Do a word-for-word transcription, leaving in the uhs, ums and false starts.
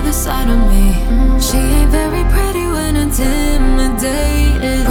other side of me. She ain't very pretty when intimidated.